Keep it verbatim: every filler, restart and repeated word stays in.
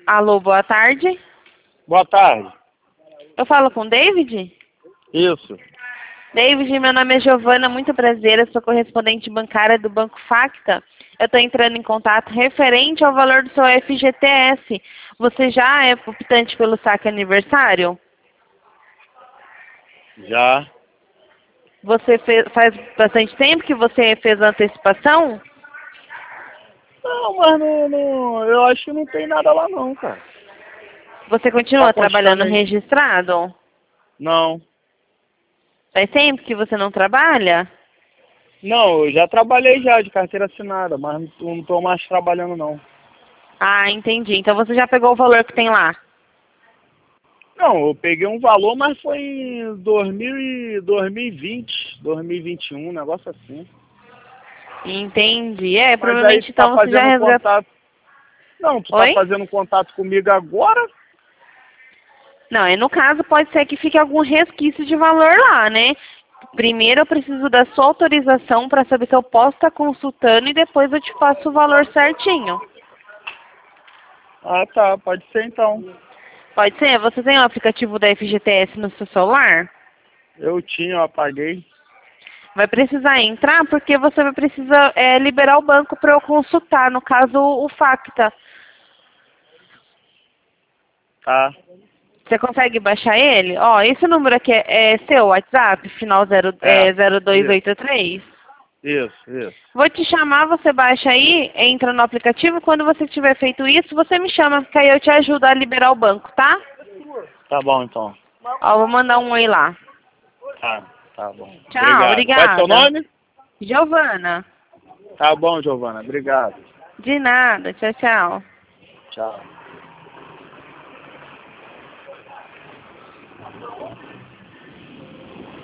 Alô, boa tarde. Boa tarde. Eu falo com o David? Isso. David, meu nome é Giovana, muito prazer, eu sou correspondente bancária do Banco Facta. Eu estou entrando em contato referente ao valor do seu F G T S. Você já é optante pelo saque aniversário? Já. Você fez, faz bastante tempo que você fez a antecipação? Não, mas não, não, eu acho que não tem nada lá não, cara. Você continua Tá trabalhando constando aí? registrado? Não. Faz tempo que você não trabalha? Não, eu já trabalhei já de carteira assinada, mas não tô, não tô mais trabalhando não. Ah, entendi. Então você já pegou o valor que tem lá? Não, eu peguei um valor, mas foi em dois mil e, dois mil e vinte, dois mil e vinte e um, um negócio assim. Entendi. É, Mas aí provavelmente tu tá então você já fazendo resgatou. contato. Não, tu tá Oi? fazendo contato comigo agora? Não, e no caso pode ser que fique algum resquício de valor lá, né? Primeiro eu preciso da sua autorização para saber se eu posso estar consultando e depois eu te passo o valor certinho. Ah, tá, pode ser então. Pode ser? Você tem o aplicativo da F G T S no seu celular? Eu tinha, eu apaguei. Vai precisar entrar porque você vai precisar é, liberar o banco para eu consultar, no caso o Facta. Tá. Você consegue baixar ele? Ó, esse número aqui é, é seu WhatsApp, final zero, É, é, zero dois isso, oito três? isso, isso. Vou te chamar, você baixa aí, entra no aplicativo. Quando você tiver feito isso, você me chama, porque aí eu te ajudo a liberar o banco, tá? Tá bom então. Ó, vou mandar um oi lá. Tá, tá bom. Tchau, Obrigado. Qual é seu obrigada. nome? Giovana. Tá bom, Giovana. Obrigado. De nada, tchau, tchau. Tchau.